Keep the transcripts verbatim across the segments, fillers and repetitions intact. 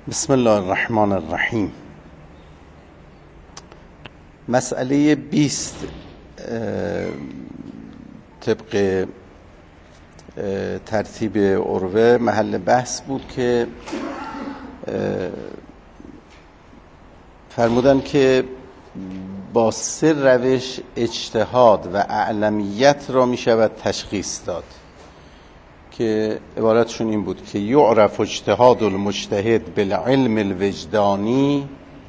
بسم الله الرحمن الرحیم. مسئله بیست طبق ترتیب عروه محل بحث بود که فرمودن که با سه روش اجتهاد و اعلمیت را می شود تشخیص داد که عبارتشون این بود که یعرف اجتهاد المجتهد بالعلم الوجدانی،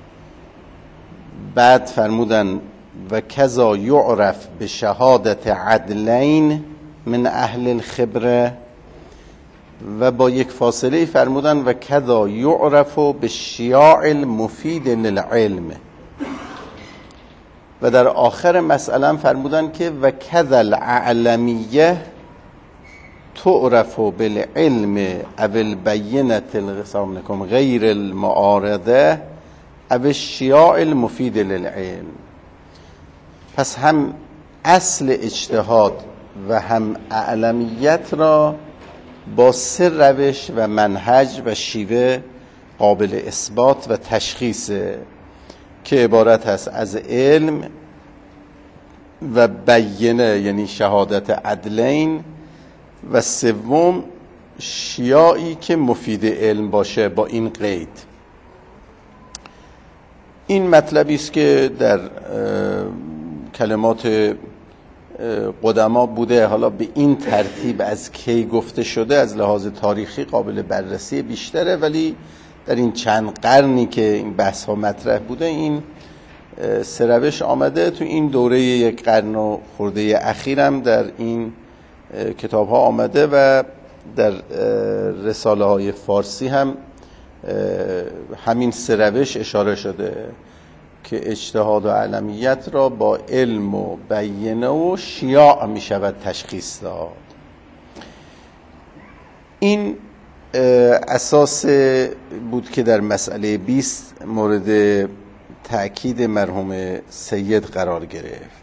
بعد فرمودن و کذا یعرف به شهادت عدلین من اهل الخبره، و با یک فاصله فرمودن و کذا یعرف به شیاع المفید للعلم، و در آخر مسئله فرمودن که و کذا الاعلمیه تعرف بالعلم او البینة غیر المعارضه او الشیاع المفید للعلم. پس هم اصل اجتهاد و هم اعلمیت را با سه روش و منهج و شیوه قابل اثبات و تشخیص که عبارت است از علم و بینه یعنی شهادت عدلین، و سوم شیاعی که مفید علم باشه با این قید. این مطلبی است که در کلمات قدما بوده، حالا به این ترتیب از کی گفته شده از لحاظ تاریخی قابل بررسی بیشتره، ولی در این چند قرنی که این بحث ها مطرح بوده این سه روش آمده. تو این دوره یک قرن و خورده اخیرم در این کتاب ها آمده و در رساله های فارسی هم همین سه روش اشاره شده که اجتهاد و علمیت را با علم و بینه و شیاع می شود تشخیص داد. این اساس بود که در مسئله بیست مورد تأکید مرحوم سید قرار گرفت.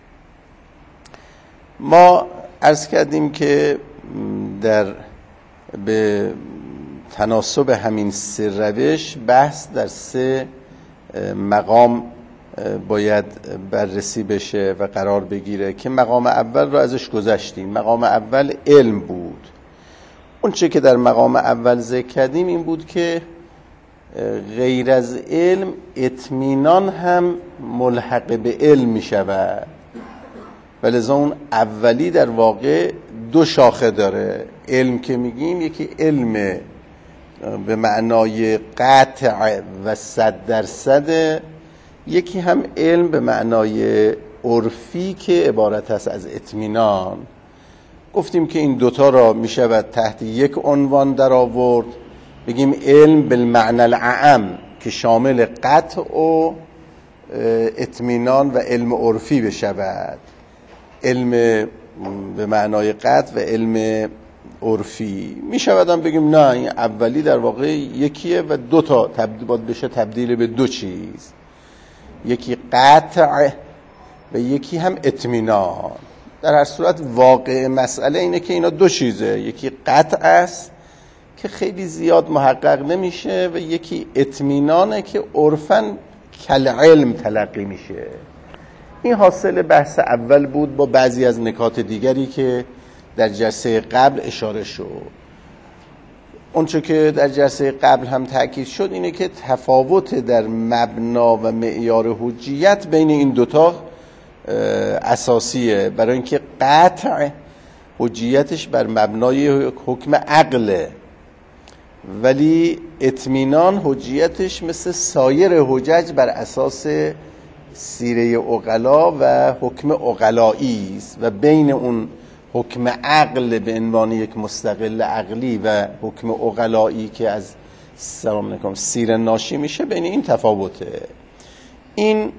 ما عرض کردیم که در به تناسب همین سه روش بحث در سه مقام باید بررسی بشه و قرار بگیره که مقام اول رو ازش گذشتیم. مقام اول علم بود. اون چه که در مقام اول ذکر کردیم این بود که غیر از علم اطمینان هم ملحق به علم می شود، ولذا اون اولی در واقع دو شاخه داره. علم که میگیم یکی علم به معنای قطع و صد درصد، یکی هم علم به معنای عرفی که عبارت است از اطمینان. گفتیم که این دوتا را میشود تحت یک عنوان در آورد، بگیم علم بالمعنى الاعم که شامل قطع و اطمینان و علم عرفی بشود. علم به معنای قطع و علم عرفی می شود هم بگیم نه این اولی در واقع یکیه و دو تا تبدیل باید بشه تبدیل به دو چیز، یکی قطع و یکی هم اطمینان. در هر صورت واقع مسئله اینه که اینا دو چیزه، یکی قطع است که خیلی زیاد محقق نمیشه و یکی اطمینانه که عرفاً کل علم تلقی میشه. این حاصل بحث اول بود با بعضی از نکات دیگری که در جلسه قبل اشاره شد. اونچه که در جلسه قبل هم تأکید شد اینه که تفاوت در مبنا و معیار حجیت بین این دوتا اساسیه، برای اینکه قطع حجیتش بر مبنای حکم عقله، ولی اطمینان حجیتش مثل سایر حجج بر اساس سیره عقلا و حکم عقلایی است و بین اون حکم عقل به عنوان یک مستقل عقلی و حکم عقلایی که از سلام علیکم سیره ناشی میشه بین این تفاوته. این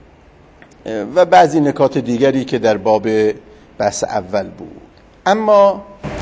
و بعضی نکات دیگری که در باب بحث اول بود. اما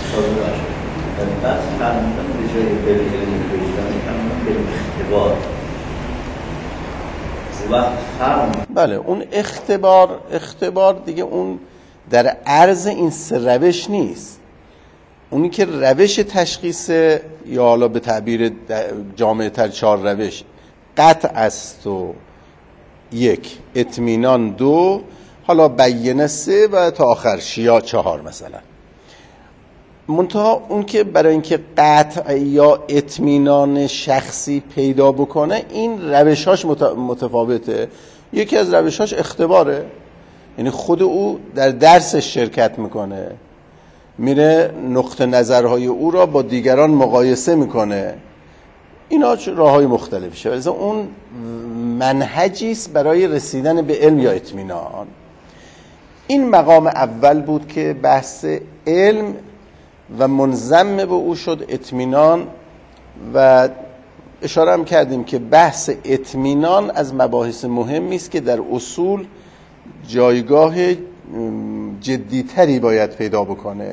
بله اون اختبار اختبار دیگه اون در عرض این سه روش نیست. اونی که روش تشخیص، یا حالا به تعبیر جامعه تر چهار روش، قطع است و یک، اطمینان دو، حالا بیینه سه و تا آخر شیعه چهار مثلا. منتها اون که برای اینکه قطع یا اطمینان شخصی پیدا بکنه این روشاش متفاوته. یکی از روشاش اختباره، یعنی خود او در درسش شرکت میکنه، میره نقطه نظرهای او را با دیگران مقایسه میکنه. اینا راههای مختلفشه، ولی اون منهجی است برای رسیدن به علم یا اطمینان. این مقام اول بود که بحث علم و منضم به او شد اطمینان، و اشاره هم کردیم که بحث اطمینان از مباحث مهمی است که در اصول جایگاه جدیتری باید پیدا بکنه.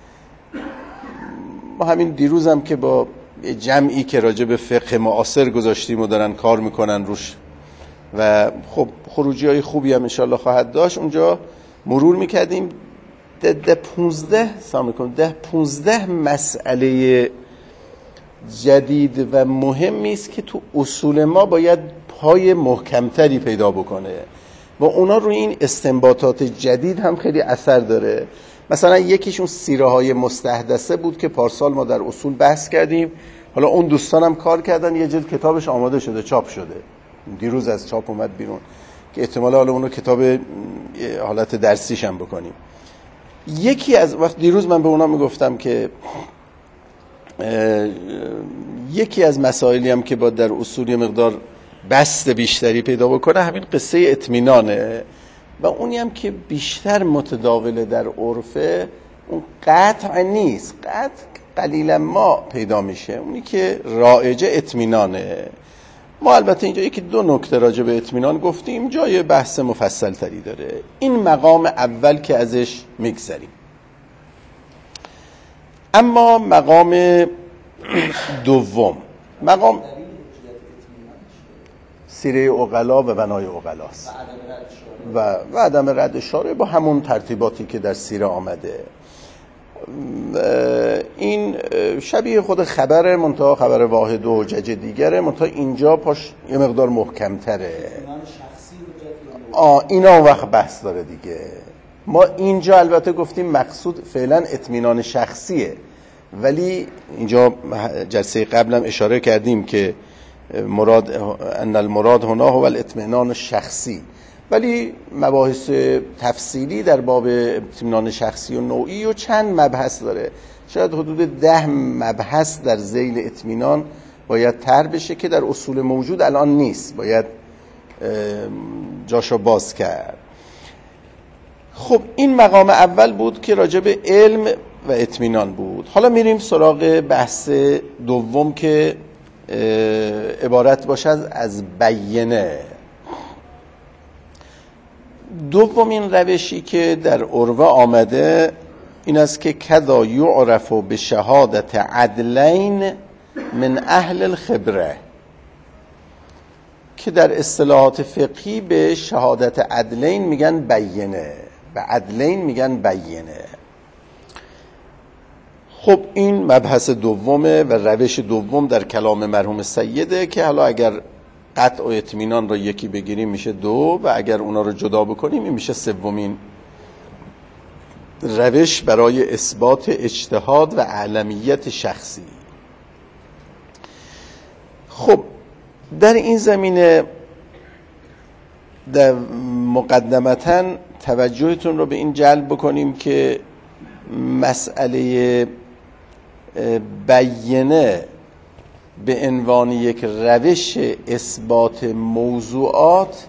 ما همین دیروز هم که با جمعی که راجع به فقه معاصر گذاشتیم و دارن کار میکنن روش و خب خروجی های خوبی هم انشاءالله خواهد داشت، اونجا مرور میکردیم ده ده پونزده سلام کنم ده پونزده مسئله جدید و مهمی است که تو اصول ما باید پای محکمتری پیدا بکنه و اونا روی این استنباطات جدید هم خیلی اثر داره. مثلا یکیشون سیره های مستحدثه بود که پارسال ما در اصول بحث کردیم. حالا اون دوستانم کار کردن، یه جلد کتابش آماده شده، چاپ شده، دیروز از چاپ اومد بیرون که احتمالا حالا اونو کتاب حالت درسیش هم بکنیم. یکی از وقت دیروز من به اونا میگفتم که یکی از مسائلی هم که با در اصول یه مقدار بست بیشتری پیدا بکنه همین قصه اطمینانه و اونی هم که بیشتر متداوله در عرفه، اون قطع نیست، قطع قلیلا ما پیدا میشه، اونی که رایجه اطمینانه. ما البته اینجا یکی دو نکته راجع به اطمینان گفتیم، جای بحث مفصل تری داره. این مقام اول که ازش میگذریم. اما مقام دوم، مقام سیره عقلا و بنای عقلاست و و عدم رد شارع با همون ترتیباتی که در سیره آمده. این شبیه خود خبر، منتها خبر واحد و حجج دیگره، منتها اینجا پاش یه مقدار محکم‌تره. آه اینا وقت بحث داره دیگه. ما اینجا البته گفتیم مقصود فعلا اطمینان شخصیه، ولی اینجا جلسه قبلم اشاره کردیم که مراد ان المراد هنا هو الاطمینان شخصی، ولی مباحث تفصیلی در باب اطمینان شخصی و نوعی و چند مبحث داره. شاید حدود ده مبحث در ذیل اطمینان باید طرح بشه که در اصول موجود الان نیست، باید جاشو باز کرد. خب این مقام اول بود که راجع به علم و اطمینان بود. حالا میریم سراغ بحث دوم که عبارت باشد از بیینه. دومین روشی که در عرفه آمده این است که کذا یعرف به شهادت عدلین من اهل الخبره، که در اصطلاحات فقهی به شهادت عدلین میگن بیینه، به عدلین میگن بیینه. خب این مبحث دومه و روش دوم در کلام مرحوم سیده که حالا اگر قطع و اطمینان را یکی بگیریم میشه دو و اگر اونا رو جدا بکنیم این میشه سومین روش برای اثبات اجتهاد و اعلمیت شخصی. خب در این زمینه در مقدمتاً توجهتون رو به این جلب بکنیم که مسئله بیینه به عنوان یک روش اثبات موضوعات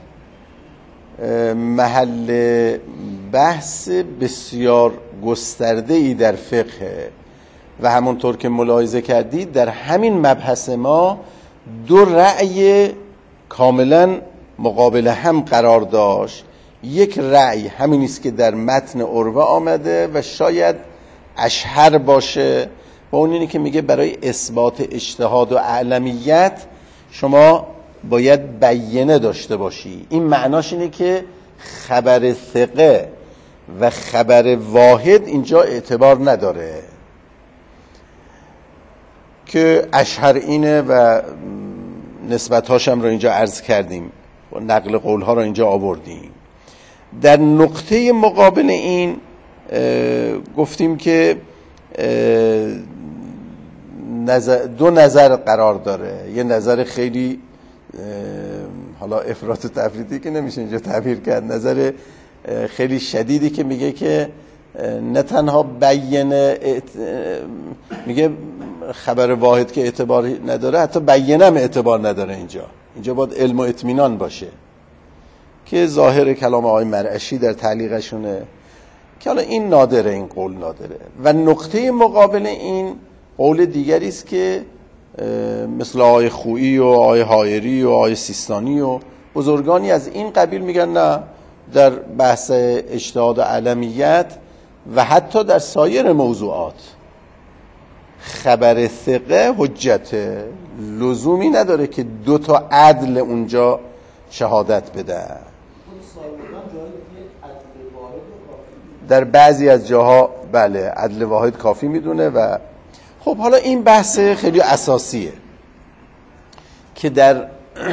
محل بحث بسیار گسترده‌ای در فقه و همونطور که ملاحظه کردید در همین مبحث ما دو رأی کاملا مقابل هم قرار داشت. یک رأی همین است که در متن عرفه آمده و شاید اشهر باشه و اون اینه که میگه برای اثبات اجتهاد و اعلمیت شما باید بیینه داشته باشی. این معناش اینه که خبر ثقه و خبر واحد اینجا اعتبار نداره. که اشهر اینه و نسبت‌هاش هم رو اینجا عرض کردیم و نقل قول‌ها رو اینجا آوردیم. در نقطه مقابل این گفتیم که نظر دو نظر قرار داره. یه نظر خیلی حالا افراط و تفریطی که نمیشه اینجا تعبیر کرد، نظر خیلی شدیدی که میگه که نه تنها بیانه اعت... میگه خبر واحد که اعتباری نداره، حتی بیانه هم اعتبار نداره. اینجا اینجا باید علم و اطمینان باشه که ظاهر کلام آقای مرعشی در تعلیقشونه که حالا این نادره، این قول نادره. و نقطه مقابل این قول دیگری است که مثل آقای خویی و آقای حایری و آقای سیستانی و بزرگانی از این قبیل میگن نه، در بحث اجتهاد و علمیت و حتی در سایر موضوعات خبر ثقه حجته، لزومی نداره که دو تا عدل اونجا شهادت بده. در بعضی از جاها بله عدل واحد کافی میدونه. و خب حالا این بحث خیلی اساسیه که در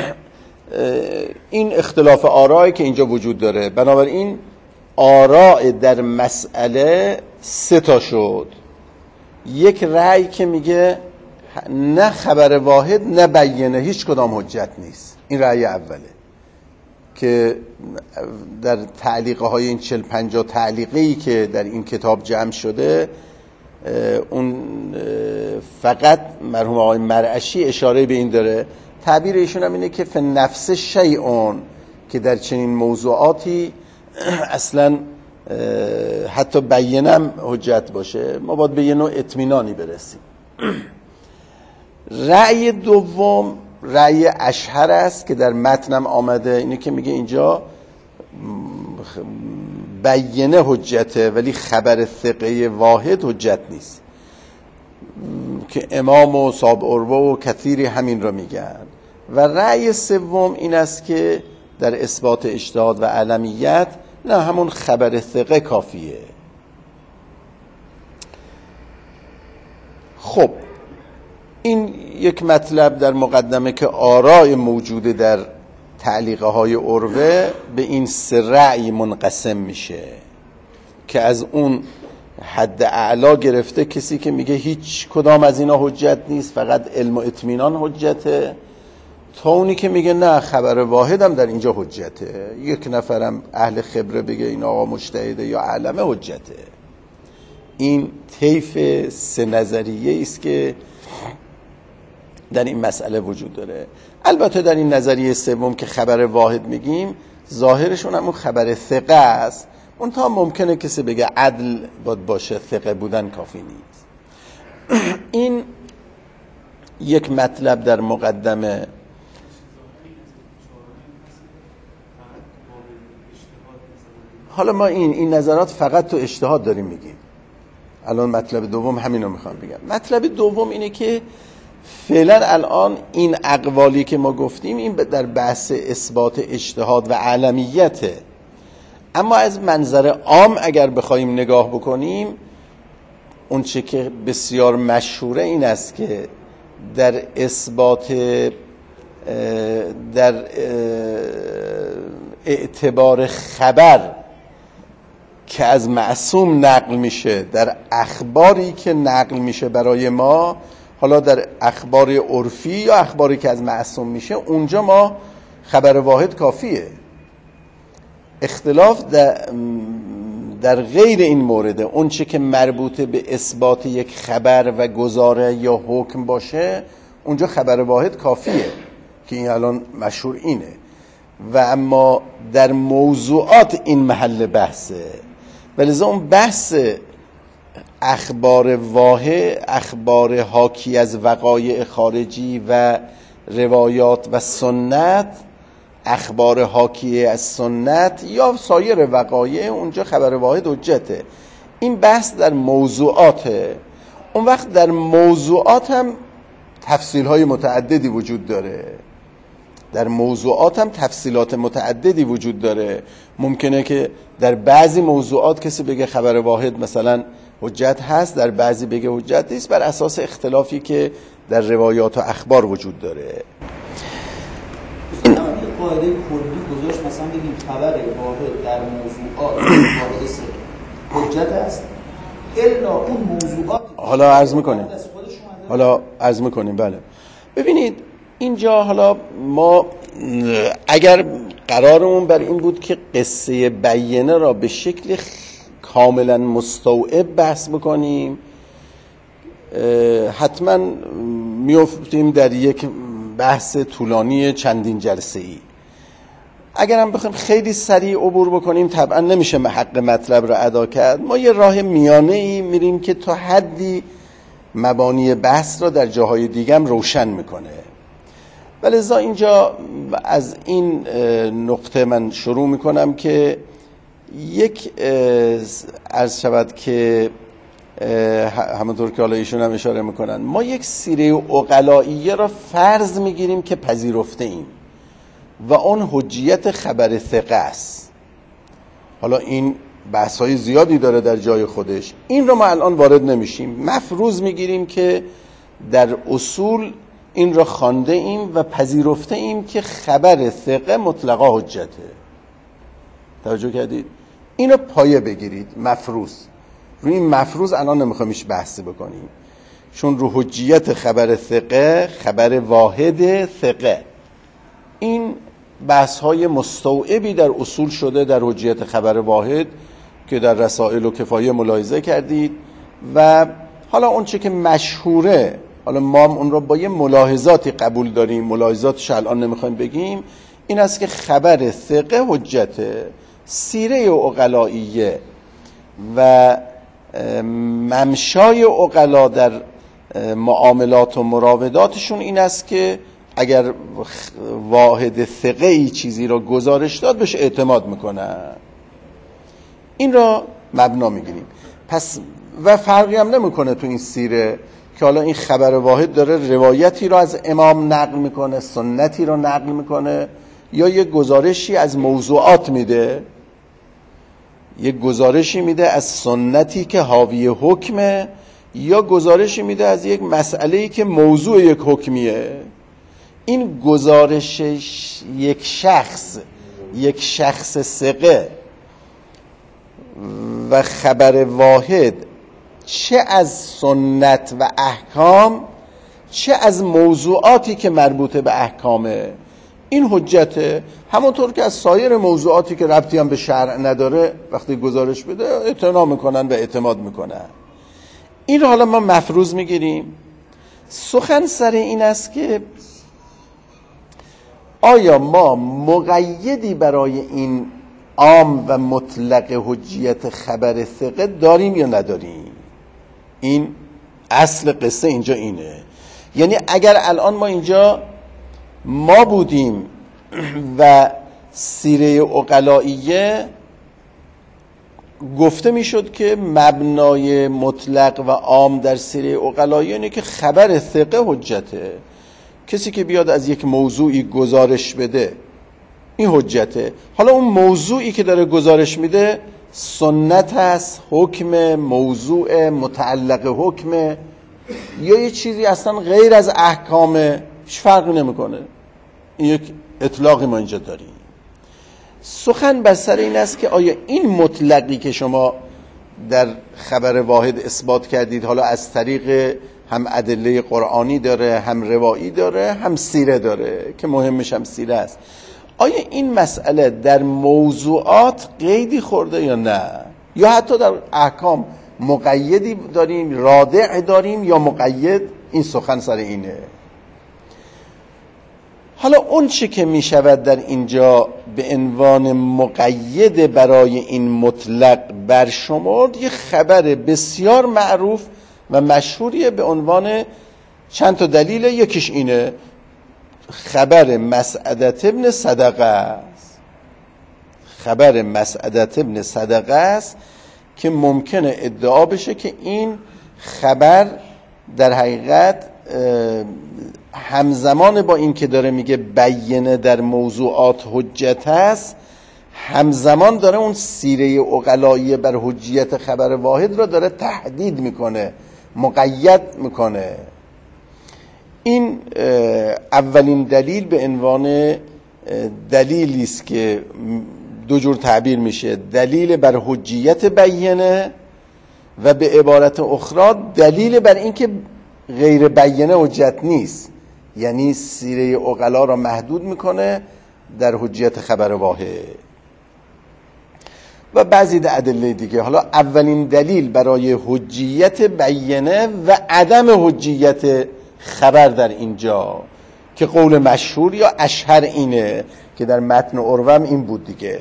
این اختلاف آرایی که اینجا وجود داره، بنابراین آراء در مسئله سه تا شد. یک رأی که میگه نه خبر واحد نه بیانه هیچ کدام حجت نیست، این رأی اوله که در تعلیقه های این چل پنجاه تعلیقه‌ای که در این کتاب جمع شده، اون فقط مرحوم آقای مرعشی اشاره به این داره. تعبیر ایشون هم اینه که فی نفس شیئون، که در چنین موضوعاتی اصلا حتی بیانم حجت باشه، ما باید به یه نوع اطمینانی برسیم. رأی دوم رأی اشهر است که در متنم آمده، اینه که میگه اینجا بیانه حجته ولی خبر ثقه واحد حجت نیست، که امام و صاحب عروه و کثیری همین رو میگن. و رأی سوم این است که در اثبات اجتهاد و علمیت نه، همون خبر ثقه کافیه. خب این یک مطلب در مقدمه که آراء موجوده در تعلیقه های عروه به این سه رأی منقسم میشه، که از اون حد اعلا گرفته کسی که میگه هیچ کدام از اینا حجت نیست، فقط علم و اطمینان حجته، تا اونی که میگه نه خبر واحد هم در اینجا حجته، یک نفرم اهل خبره بگه این آقا مجتهده یا علمه حجته. این طیف سه نظریه است که در این مسئله وجود داره. البته در این نظریه سوم که خبر واحد میگیم، ظاهرشون همون خبر ثقه است، منتها ممکنه کسی بگه عدل باید باشه، ثقه بودن کافی نیست. این یک مطلب در مقدمه. حالا ما این این نظرات فقط تو اجتهاد داریم میگیم. الان مطلب دوم همینو میخوام بگم. مطلب دوم اینه که فعلا الان این اقوالی که ما گفتیم این در بحث اثبات اجتهاد و علمیته، اما از منظر عام اگر بخوایم نگاه بکنیم، اون چه که بسیار مشهوره این است که در اثبات در اعتبار خبر که از معصوم نقل میشه، در اخباری که نقل میشه برای ما، حالا در اخبار عرفی یا اخباری که از معصوم میشه، اونجا ما خبر واحد کافیه. اختلاف در, در غیر این مورد، اون چه که مربوط به اثبات یک خبر و گزاره یا حکم باشه، اونجا خبر واحد کافیه که این الان مشهور اینه. و اما در موضوعات این محل بحثه، ولذا اون بحث اخبار واحد، اخبار حاکی از وقایع خارجی و روایات و سنت، اخبار حاکی از سنت یا سایر وقایع، اونجا خبر واحد حجته. این بحث در موضوعاته. اون وقت در موضوعات هم تفصیل‌های متعددی وجود داره. در موضوعات هم تفصیلات متعددی وجود داره. ممکنه که در بعضی موضوعات کسی بگه خبر واحد مثلا حجت هست، در بعضی بگه حجت نیست، بر اساس اختلافی که در روایات و اخبار وجود داره. این قاعده کلی گذاشت، مثلا بگیم خبر واحد در موضوعات واحد سه حجت است الا اون موضوعات. حالا عرض میکنیم حالا عرض میکنیم بله. ببینید اینجا حالا ما اگر قرارمون بر این بود که قصه بینه را به شکل کاملا مستوعب بحث بکنیم، حتما میافتیم در یک بحث طولانی چندین جلسه‌ای. اگر هم بخوایم خیلی سریع عبور بکنیم طبعا نمیشه حق مطلب را ادا کرد. ما یه راه میانه‌ای میریم که تا حدی مبانی بحث را در جاهای دیگه هم روشن میکنه. ولذا اینجا از این نقطه من شروع میکنم که یک عرض شود که همونطور که حالا ایشون هم اشاره میکنن، ما یک سیره عقلائیه را فرض میگیریم که پذیرفته ایم و اون حجیت خبر ثقه است. حالا این بحث‌های زیادی داره در جای خودش، این رو ما الان وارد نمیشیم. مفروض میگیریم که در اصول این را خوانده ایم و پذیرفته ایم که خبر ثقه مطلقا حجته. توجه کردید؟ اینو پایه بگیرید. مفروض، روی این مفروض الان نمیخوایم هیچ بحثی بکنیم، چون رو حجیت خبر ثقه، خبر واحد ثقه، این بحث های مستوعبی در اصول شده در حجیت خبر واحد که در رسائل و کفایه ملاحظه کردید. و حالا اون چه که مشهوره، حالا ما اون رو با یه ملاحظاتی قبول داریم، ملاحظاتش الان نمیخوایم بگیم، این است که خبر ثقه حجته. سیره عقلائیه و ممشای عقلا در معاملات و مراوداتشون این است که اگر واحد ثقه ای چیزی را گزارش داد بهش اعتماد میکنن. این را مبنا میگیریم. پس و فرقی هم نمیکنه تو این سیره که حالا این خبر واحد داره روایتی را از امام نقل میکنه، سنتی را نقل میکنه، یا یک گزارشی از موضوعات میده، یک گزارشی میده از سنتی که حاوی حکمه، یا گزارشی میده از یک مسئله‌ای که موضوع یک حکمیه. این گزارش یک شخص یک شخص ثقه و خبر واحد، چه از سنت و احکام چه از موضوعاتی که مربوط به احکامه، این حجته. همونطور که از سایر موضوعاتی که ربطی هم به شرع نداره وقتی گزارش بده اعتنا میکنن و اعتماد میکنن. این رو حالا ما مفروض میگیریم. سخن سر این است که آیا ما مقیدی برای این عام و مطلق حجیت خبر ثقه داریم یا نداریم؟ این اصل قصه اینجا اینه. یعنی اگر الان ما اینجا ما بودیم و سیره عقلائیه گفته میشد که مبنای مطلق و عام در سیره عقلائیه اینه که خبر ثقه حجته. کسی که بیاد از یک موضوعی گزارش بده این حجته. حالا اون موضوعی که داره گزارش میده سنت هست، حکم، موضوع متعلق حکم، یا یه چیزی اصلا غیر از احکامه، هیچ فرقی نمیکنه. این یک اطلاقی ما اینجا داریم. سخن بر سر این است که آیا این مطلقی که شما در خبر واحد اثبات کردید، حالا از طریق هم ادله قرآنی داره، هم روایی داره، هم سیره داره که مهمش هم سیره است، آیا این مسئله در موضوعات قیدی خورده یا نه؟ یا حتی در احکام مقیدی داریم، رادع داریم یا مقید؟ این سخن سر اینه. حالا اون چه که می شود در اینجا به عنوان مقید برای این مطلق برشمرد، یه خبر بسیار معروف و مشهوریه به عنوان چند تا دلیل. یکیش اینه، خبر مسعدة ابن صدقه است. خبر مسعدة ابن صدقه است که ممکنه ادعا بشه که این خبر در حقیقت همزمان با این که داره میگه بینه در موضوعات حجت است، همزمان داره اون سیره عقلایی بر حجیت خبر واحد را داره تهدید میکنه، مقید میکنه. این اولین دلیل به عنوان دلیلی است که دو جور تعبیر میشه: دلیل بر حجیت بیینه و به عبارت اخرى دلیل بر اینکه غیر بیینه حجت نیست، یعنی سیره عقلا را محدود میکنه در حجیت خبر واحد. و بعضی ادله دیگه. حالا اولین دلیل برای حجیت بیینه و عدم حجیت خبر در اینجا که قول مشهور یا اشهر اینه که در متن عروه این بود دیگه.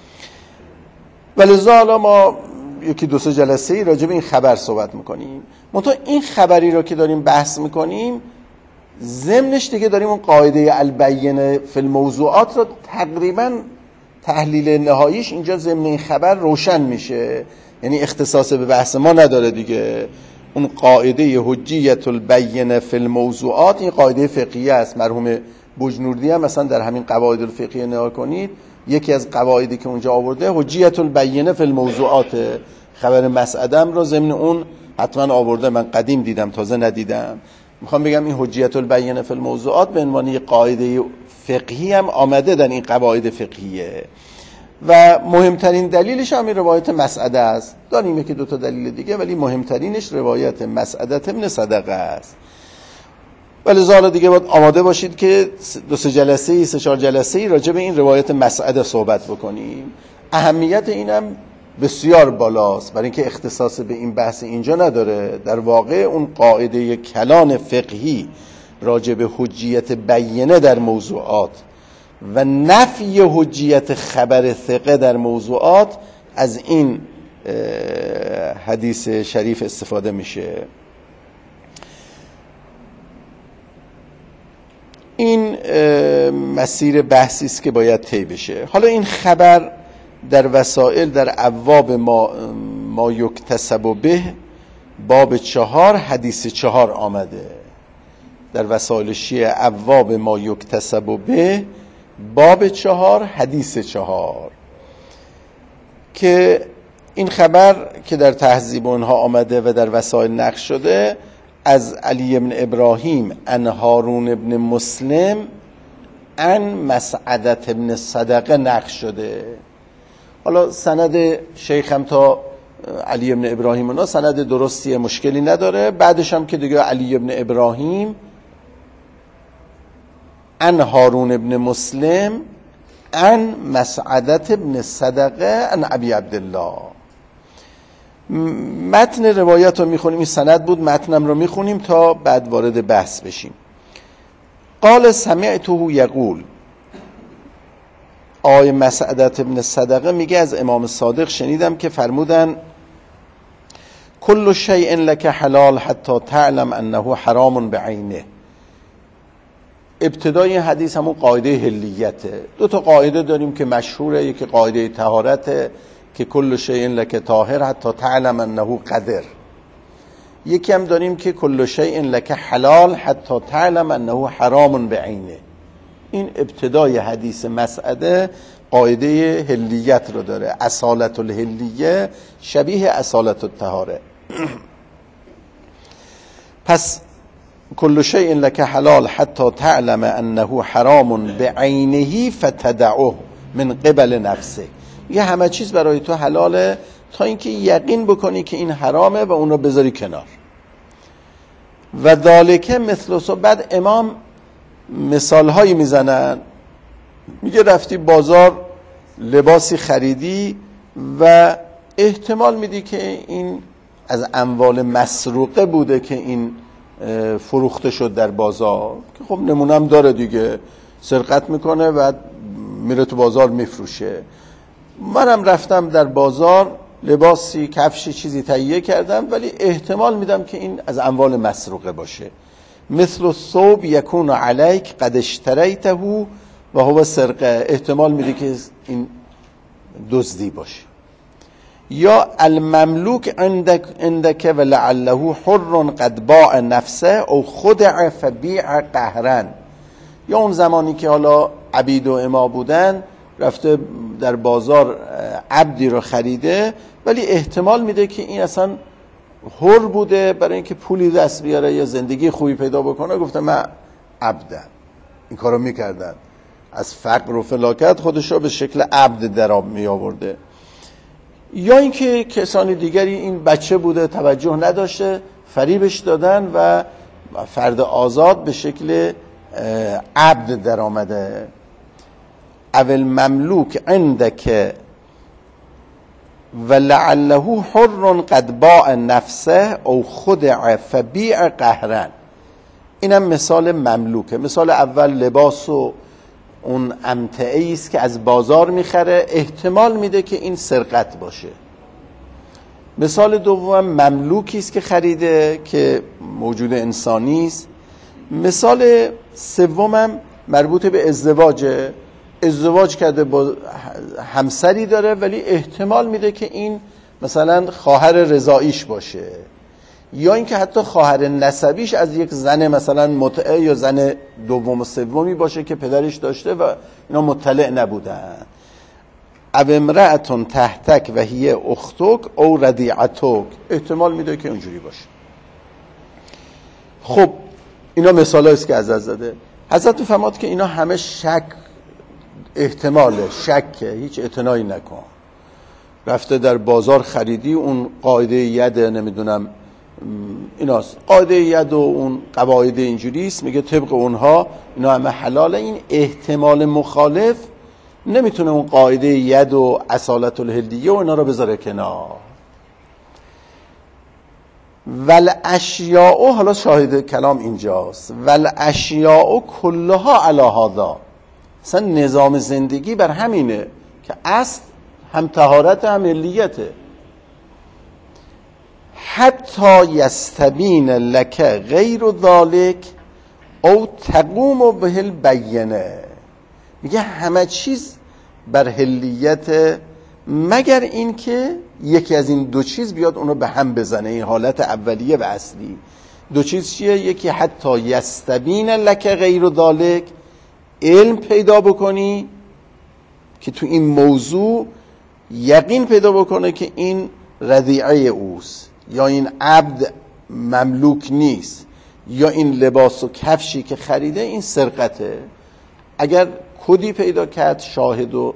ولذا حالا ما یکی دو سه جلسه ای راجع به این خبر صحبت میکنیم. منتها این خبری رو که داریم بحث میکنیم ضمنش دیگه داریم اون قاعده البینه فی الموضوعات رو تقریبا تحلیل نهاییش اینجا ضمن این خبر روشن میشه، یعنی اختصاص به بحث ما نداره دیگه. اون قاعده حجیت البینه فی الموضوعات این قاعده فقهیه است. مرحوم بجنوردی هم مثلا در همین قواعد الفقهیه نگاه کنید، یکی از قواعدی که اونجا آورده حجیت البینه فی الموضوعات، خبر مسعدم رو ضمن اون حتما آورده. من قدیم دیدم، تازه ندیدم. میخوام بگم این حجیت البینه فی الموضوعات به عنوان یک قاعده فقهی هم آمده در این قواعد فقهیه و مهمترین دلیلش هم این روایت مسعده است. داریم یکی دو تا دلیل دیگه ولی مهمترینش روایت مسعده ابن صدقه است. ولی حالا دیگه باید آماده باشید که دو سه جلسه ای سه چهار جلسه ای راجع به این روایت مسعده صحبت بکنیم. اهمیت اینم بسیار بالاست برای اینکه اختصاص به این بحث اینجا نداره. در واقع اون قاعده کلان فقهی راجع به حجیت بیینه در موضوعات و نفی حجیت خبر ثقه در موضوعات از این حدیث شریف استفاده میشه. این مسیر بحثی است که باید طی بشه. حالا این خبر در وسائل در ابواب ما ما یکتسب به باب چهار حدیث چهار آمده. در وسائل شیعه ابواب ما یکتسب به باب چهار حدیث چهار، که این خبر که در تهذیب اونها آمده و در وسائل نقل شده از علی بن ابراهیم عن هارون بن مسلم عن مسعدة بن صدقه نقل شده. حالا سند شیخ هم تا علی بن ابراهیم اونا سند درستی، مشکلی نداره. بعدش هم که دیگه علی بن ابراهیم عن هارون بن مسلم عن مسعدة بن صدقه عن ابی عبدالله. متن روایت رو میخونیم، این سند بود، متنم رو میخونیم تا بعد وارد بحث بشیم. قال سمعته یقول، آقای مسعدة بن صدقه میگه از امام صادق شنیدم که فرمودن کل شیء لک حلال حتی تعلم انه حرام بعینه. ابتدای حدیث همون قاعده حلیته. دو تا قاعده داریم که مشهوره، یکی قاعده طهارته که کل شیء لک طاهر حتی تعلم انه قدر. یکی هم داریم که کل شیء لک حلال حتی تعلم انه حرام بعینه. این ابتدای حدیث مسعده قاعده حلیت رو داره. اصالت الحلیه شبیه اصالت الطهاره. پس کل شیء لک حلال حتی تعلم انه حرام بعینه فتدعه من قبل نفسه. یه همه چیز برای تو حلاله تا اینکه یقین بکنی که این حرامه و اون رو بذاری کنار. و ذالک مثل سو. بعد امام مثال هایی میزنن، میگه رفتی بازار لباسی خریدی و احتمال میدی که این از اموال مسروقه بوده که این فروخته شد در بازار، که خب نمونم داره دیگه، سرقت میکنه و میره تو بازار میفروشه. منم رفتم در بازار لباسی کفشی چیزی تهیه کردم ولی احتمال میدم که این از اموال مسروقه باشه. مثل الثوب یکون علیک قد اشتریته و هو سرقه. احتمال میده که این دزدی باشه. یا المملوک عندك عندك ولعله حر قد باع نفسه او خدع فبیع قهرا. یا اون زمانی که حالا عبید و اما بودن رفته در بازار عبدی رو خریده، ولی احتمال میده که این اصلا حر بوده، برای اینکه پولی دست بیاره یا زندگی خوبی پیدا بکنه گفته من عبدم. این کارو میکردن، از فقر و فلاکت خودش رو به شکل عبد درآب می آورده. یا اینکه کسانی دیگری این بچه بوده توجه نداشته، فریبش دادن و فرد آزاد به شکل عبد در آمده. اول مملوک عندک ولعله حر قد باع نفسه او خدع فبیع قهرا. اینم مثال مملوکه. مثال اول لباس و اون امتعه‌ای است که از بازار میخره، احتمال میده که این سرقت باشه. مثال دوم مملوکی است که خریده که موجود انسانی است. مثال سومم مربوط به ازدواجه، ازدواج کرده با همسری داره ولی احتمال میده که این مثلا خواهر رضاییش باشه، یا اینکه حتی خواهر نسبیش از یک زن مثلا متعه یا زن دوم و سومی باشه که پدرش داشته و اینا مطلع نبودن. او امرأتون تحتک و هی اختک او ردیعتک، احتمال میده که اونجوری باشه. خب اینا مثالایی است که از از زده. حضرت فرمود که اینا همه شک، احتماله، شکه، هیچ اعتنایی نکن. رفته در بازار خریدی، اون قاعده ید نمیدونم ایناست، قاعده ید و اون قواعد اینجوری است، میگه طبق اونها اینا همه حلاله. این احتمال مخالف نمیتونه اون قاعده ید و اصالت الهلیه و اینا رو بذاره کنار. ول اشیاء، حالا شاهد کلام اینجاست، ول اشیاء کلها علی هذا، مثلا نظام زندگی بر همینه که اصل هم طهارت هم علیته. حتی یستبین لک غیر ذالک او تقوم به البینه، میگه همه چیز بر حلیت مگر این که یکی از این دو چیز بیاد اونو به هم بزنه. این حالت اولیه و اصلی. دو چیز چیه؟ یکی حتی یستبین لک غیر ذالک، علم پیدا بکنی که تو این موضوع یقین پیدا بکنه که این رضیعه اوست، یا این عبد مملوک نیست، یا این لباس و کفشی که خریده این سرقته. اگر کدی پیدا کرد، شاهد و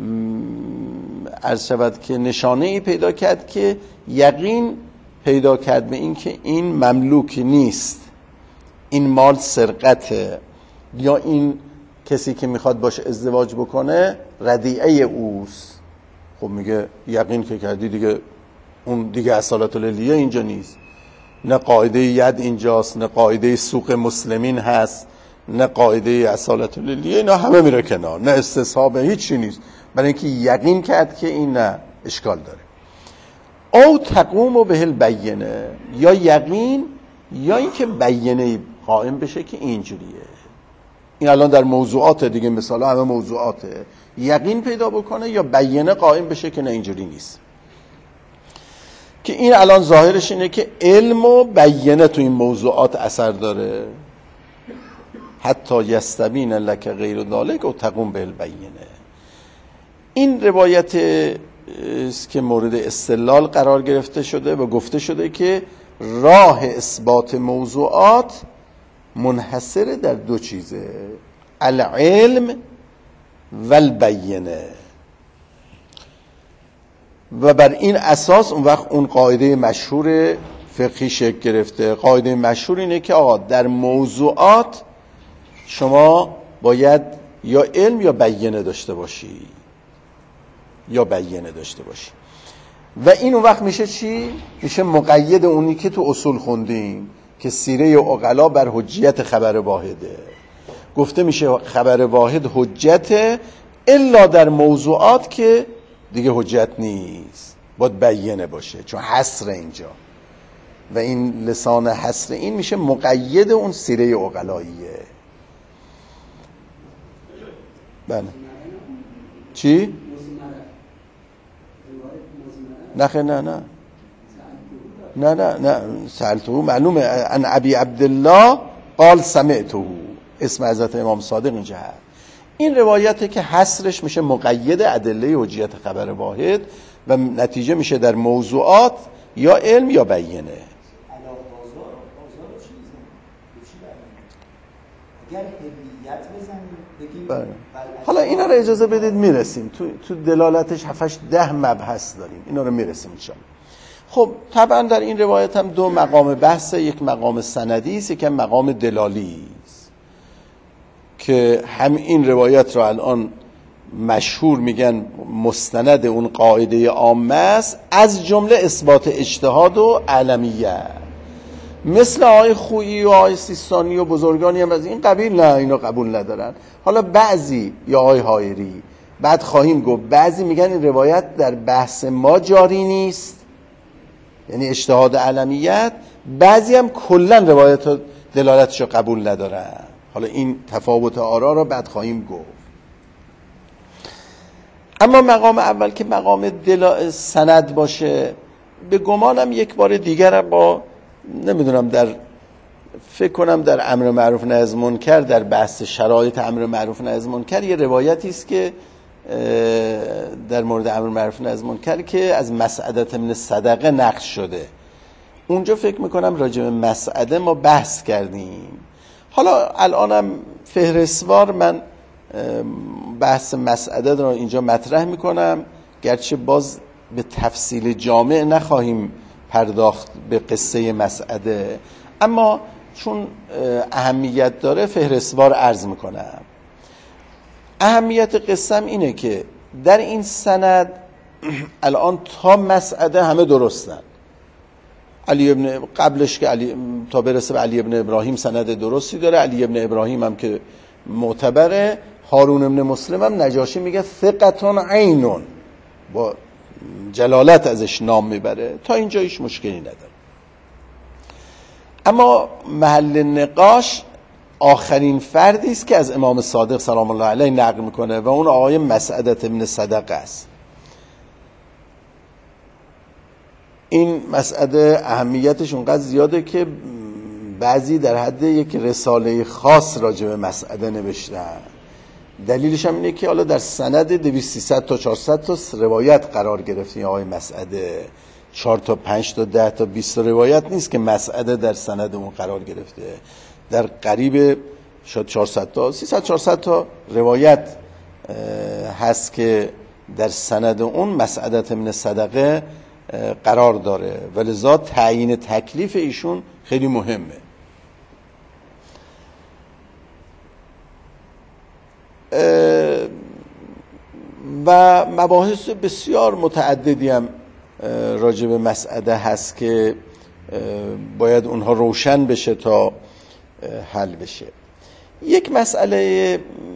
عرض شود که نشانه ای پیدا کرد که یقین پیدا کرد به این که این مملوک نیست، این مال سرقته، یا این کسی که میخواد باش ازدواج بکنه رضیعه اوست، خب میگه یقین که کردی دیگه، اون دیگه اصالت الهلیه اینجا نیست، نه قاعده ید اینجاست، نه قاعده سوق مسلمین هست، نه قاعده اصالت الهلیه، اینا همه میره کنار، نه استصحاب، هیچی نیست، برای اینکه یقین کرد که این نه اشکال داره. او تقوم به البینه، یا یقین یا اینکه بینه قائم بشه که اینجوریه. این الان در موضوعات دیگه، مثلا همه موضوعاته، یقین پیدا بکنه یا بینه قائم بشه که نه اینجوری نیست. که این الان ظاهرش اینه که علم و بینه تو این موضوعات اثر داره. حتی یستبین لک غیر ذالک و تقوم به البینه. این روایت است که مورد استدلال قرار گرفته شده و گفته شده که راه اثبات موضوعات منحصر در دو چیزه، العلم و البینه. و بر این اساس اون وقت اون قاعده مشهور فقهی شکل گرفته. قاعده مشهور اینه که آقا در موضوعات شما باید یا علم یا بینه داشته باشی، یا بینه داشته باشی. و این اون وقت میشه چی؟ میشه مقید اونی که تو اصول خوندیم که سیره عقلا بر حجیت خبر واحده. گفته میشه خبر واحد حجته الا در موضوعات که دیگه حجت نیست، باید بینه باشه، چون حصر اینجا و این لسان حصر این میشه مقید اون سیره عقلاییه. بله. چی؟ نه نه نه نه نه نه سألته معلومه ان ابی عبدالله قال سمعته، اسم حضرت امام صادق اینجا هست. این روایته که حصرش میشه مقید ادله حجیت خبر واحد و نتیجه میشه در موضوعات یا علم یا بیینه. بله. حالا اینا رو اجازه بدید میرسیم تو تو دلالتش هفت هشت ده مبحث داریم، اینا رو میرسیم انشاءالله. خب طبعا در این روایت هم دو مقام بحث، یک مقام سندی است، یک مقام دلالی است که هم این روایت رو الان مشهور میگن مستند اون قاعده عامه است، از جمله اثبات اجتهاد و علمیت. مثل آقای خویی و آقای سیستانی و بزرگانی هم از این قبیل نه، اینا قبول ندارن. حالا بعضی یا آقای حایری بعد خواهیم گفت بعضی میگن این روایت در بحث ما جاری نیست، یعنی اجتهاد علمیت. بعضی هم کلا روایت و دلالتشو قبول ندارن. حالا این تفاوت آرا رو بعد خواهیم گفت. اما مقام اول که مقام دل سند باشه، به گمانم یک بار دیگر با نمیدونم در فکر کنم در امر معروف نهی از منکر، در بحث شرایط امر معروف نهی از منکر یه روایتی است که در مورد امر معروف نهی از منکر که از مسعده من صدقه نقل شده. اونجا فکر میکنم راجع به مسعده ما بحث کردیم. حالا الانم فهرستوار من بحث مسعده رو اینجا مطرح میکنم، گرچه باز به تفصیل جامع نخواهیم پرداخت به قصه مسعده، اما چون اهمیت داره فهرستوار عرض میکنم. اهمیت قصم اینه که در این سند الان تا مسعده همه درستن. علی ابن قبلش که علی تا برسه به علی ابن ابراهیم سند درستی داره، علی ابن ابراهیم هم که معتبره، هارون ابن مسلم هم نجاشی میگه ثقتون عینون، با جلالت ازش نام میبره. تا اینجا هیچ مشکلی نداره. اما محل نقاش آخرین فردی است که از امام صادق سلام الله علیه نقل میکنه و اون آقای مسعده ابن صدقه است. این مسعده اهمیتش اونقدر زیاده که بعضی در حد یک رساله خاص راجع به مسعده نوشتن. دلیلش هم اینه که حالا در سند دویست سیصد تا چهارصد تا روایت قرار گرفت این آقای مسعده، چهار تا پنج تا ده تا بیست تا روایت نیست که مسعده در سند اون قرار گرفته. در قریب شاید چهارصد تا سیصد چهارصد تا روایت هست که در سند اون مسعده من صدقه قرار داره، ولذا تعیین تکلیف ایشون خیلی مهمه. و مباحث بسیار متعددی هم راجع به مسعده هست که باید اونها روشن بشه تا حل بشه. یک مسئله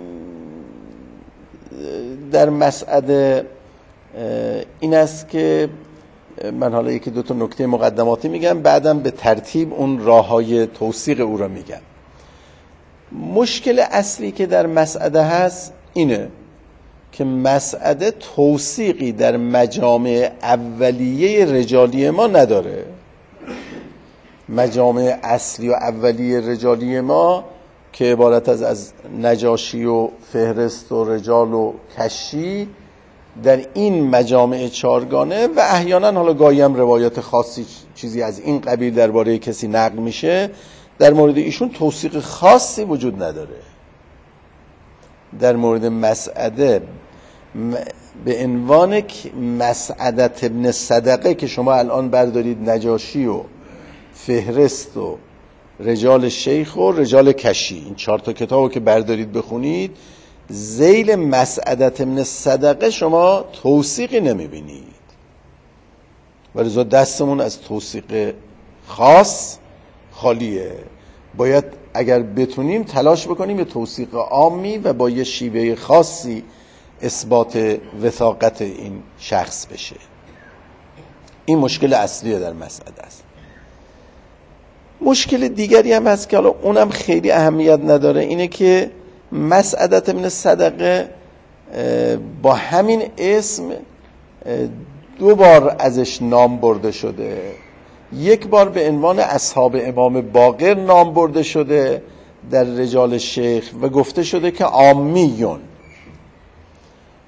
در مسعده این است که من حالا یکی دو تا نکته مقدماتی میگم، بعدم به ترتیب اون راههای توثیق او را میگم. مشکل اصلی که در مسعده هست اینه که مسعده توثیقی در مجامع اولیه رجالی ما نداره. مجامع اصلی و اولیه رجالی ما که عبارت از از نجاشی و فهرست و رجال و کشی، در این مجامع چارگانه و احیانا حالا گاهی هم روایات خاصی چیزی از این قبیل درباره کسی نقل میشه، در مورد ایشون توثیق خاصی وجود نداره. در مورد مسعده به عنوان مسعده ابن صدقه که شما الان بردارید نجاشی و فهرست و رجال شیخ و رجال کشی، این چهار تا کتابو که بردارید بخونید، ذیل مسعده ابن صدقه شما توثیقی نمیبینید. ولذا دستمون از توثیق خاص خالیه. باید اگر بتونیم تلاش بکنیم به توثیق عامی و با یه شیوه خاصی اثبات وثاقت این شخص بشه. این مشکل اصلیه در مسعده است. مشکل دیگری هم هست که حالا اونم خیلی اهمیت نداره، اینه که مسعده ابن صدقه با همین اسم دو بار ازش نام برده شده. یک بار به عنوان اصحاب امام باقر نام برده شده در رجال شیخ و گفته شده که عامیون،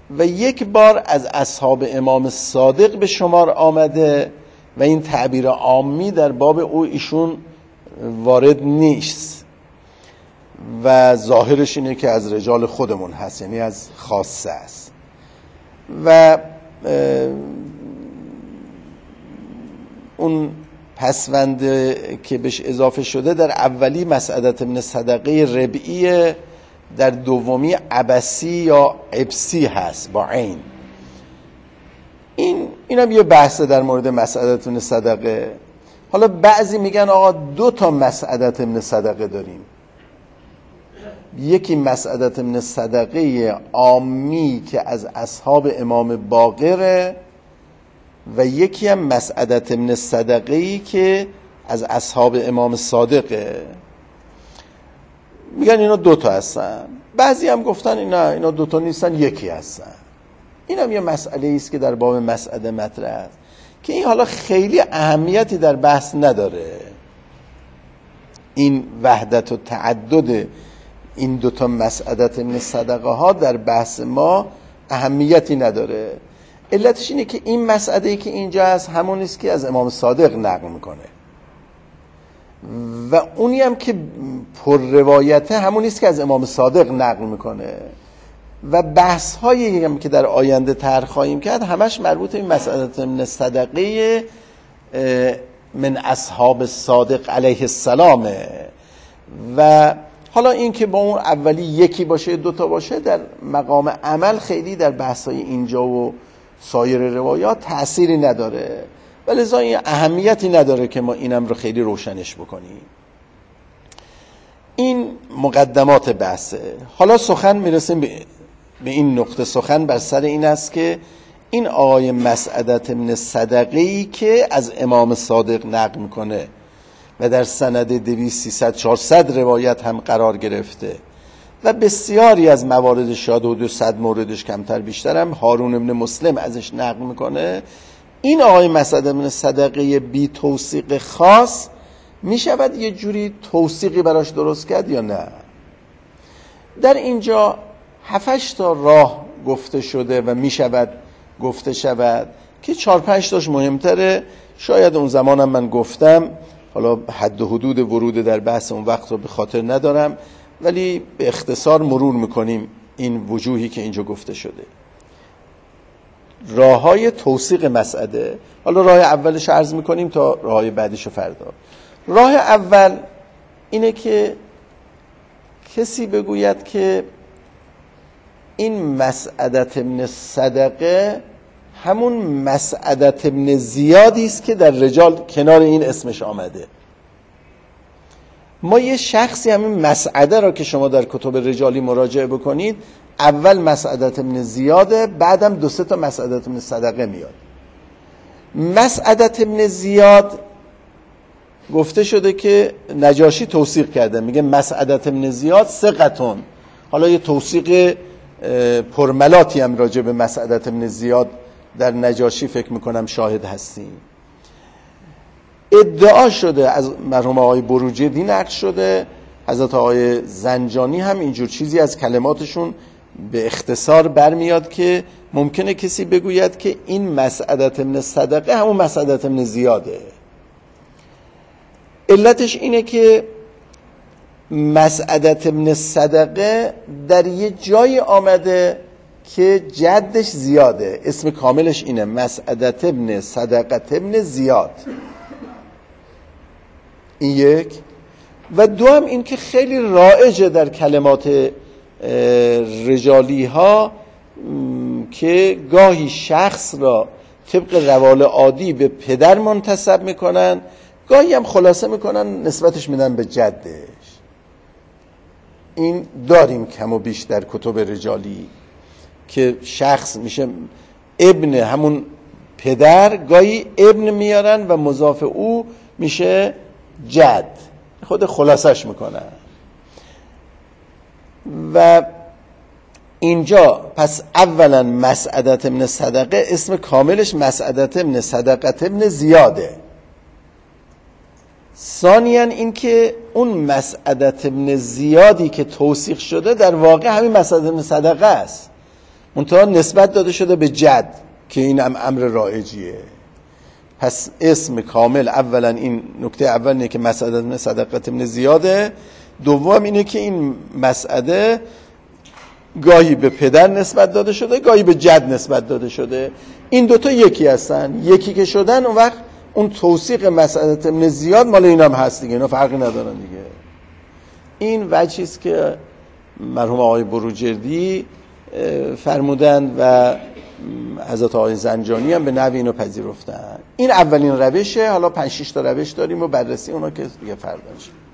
و یک بار از اصحاب امام صادق به شمار آمده و این تعبیر عامی در باب او ایشون وارد نیست و ظاهرش اینه که از رجال خودمون هست، یعنی از خاصه است. و اون پسونده که بهش اضافه شده در اولی مسعدة ابن صدقه ربعی، در دومی عبسی یا عبسی هست با عین. این اینم یه بحثه در مورد مسعدة ابن صدقه. حالا بعضی میگن آقا دو تا مسعدة ابن صدقه داریم، یکی مسعدة ابن صدقه عامی که از اصحاب امام باقره و یکی هم مسعدة ابن صدقه‌ای که از اصحاب امام صادقه. میگن اینا دوتا هستن. بعضی هم گفتن اینا اینا دوتا نیستن، یکی هستن. این هم یه مسئله ایست که در باب مسعده مطرح است که این حالا خیلی اهمیتی در بحث نداره. این وحدت و تعدد این دوتا مسعدة ابن صدقه ها در بحث ما اهمیتی نداره. علتش اینه که این مسعده‌ای که اینجا هست همون است که از امام صادق نقل میکنه و اونی هم که پر روایته همون است که از امام صادق نقل میکنه و بحث هایی هم که در آینده طرح خواهیم کرد همش مربوط به این مسعدة ابن صدقه من اصحاب صادق علیه السلام. و حالا این که با اون اولی یکی باشه دوتا باشه در مقام عمل خیلی در بحث های اینجا و سایر روایات تأثیری نداره، ولی لذا این اهمیتی نداره که ما اینم رو خیلی روشنش بکنیم. این مقدمات بحثه. حالا سخن میرسیم به این نقطه. سخن بر سر این است که این آقای مسعدة ابن صدقه‌ای که از امام صادق نقل میکنه و در سند دویست سیصد چهارصد روایت هم قرار گرفته و بسیاری از موارد شاید حدود صد موردش کمتر بیشتر هم هارون ابن مسلم ازش نقل میکنه، این آقای مسعدة ابن صدقه بی توثیق خاص میشود یه جوری توثیقی براش درست کرد یا نه؟ در اینجا هفتش تا راه گفته شده و میشود گفته شود که چهار پنج تاش مهمتره. شاید اون زمانم من گفتم، حالا حد و حدود ورود در بحث اون وقت رو به خاطر ندارم، ولی به اختصار مرور میکنیم این وجوهی که اینجا گفته شده. راههای توثیق مسعده، حالا راه اولش عرض میکنیم تا راه بعدیشو فردا. راه اول اینه که کسی بگوید که این مسعدة ابن صدقه همون مسعدة ابن زیادی است که در رجال کنار این اسمش آمده. ما یه شخصی همین مسعده را که شما در کتب رجالی مراجعه بکنید، اول مسعدة ابن زیاده، بعدم دو سه تا مسعدة ابن صدقه میاد. مسعدة ابن زیاد گفته شده که نجاشی توثیق کرده، میگه مسعدة ابن زیاد ثقتون. حالا یه توثیق پرملاتی هم راجع به مسعدة ابن زیاد در نجاشی فکر میکنم شاهد هستیم. ادعا شده از مرحوم آقای بروجردی نقل شده، حضرت آقای زنجانی هم اینجور چیزی از کلماتشون به اختصار برمیاد که ممکنه کسی بگوید که این مسعدة ابن صدقه همون مسعدة ابن زیاده. علتش اینه که مسعدة ابن صدقه در یه جای آمده که جدش زیاده، اسم کاملش اینه مسعدة ابن صدقه ابن زیاد. این یک. و دو هم این که خیلی رایجه در کلمات رجالی ها که گاهی شخص را طبق روال عادی به پدر منتسب میکنن، گاهی هم خلاصه میکنن نسبتش میدن به جدش. این داریم کم و بیش در کتب رجالی که شخص میشه ابن همون پدر، گاهی ابن میارن و مضاف او میشه جد، خود خلاصش میکنن. و اینجا پس اولا مسعدة ابن صدقه اسم کاملش مسعدة ابن صدقه ابن زیاده. ثانیاً این که اون مسعدة ابن زیادی که توثیق شده در واقع همین مسعدة ابن صدقه است. منتها نسبت داده شده به جد که این هم امر رایجیه. پس اسم کامل اولا این نکته اول اینه که مسعد بن صدقه بن زیاده، دوم اینه که این مسعده گاهی به پدر نسبت داده شده، گاهی به جد نسبت داده شده. این دوتا یکی هستن، یکی که شدن اون وقت اون توثیق مسعده بن زیاد مال این هم هست دیگه، اینا فرقی ندارن دیگه. این وجهی است که مرحوم آقای بروجردی فرمودند و حضرت آقای زنجانی هم به نوی اینو پذیرفتن. این اولین روشه، حالا پنج شش تا روش داریم و بررسی اونا که دیگه فردا میشه.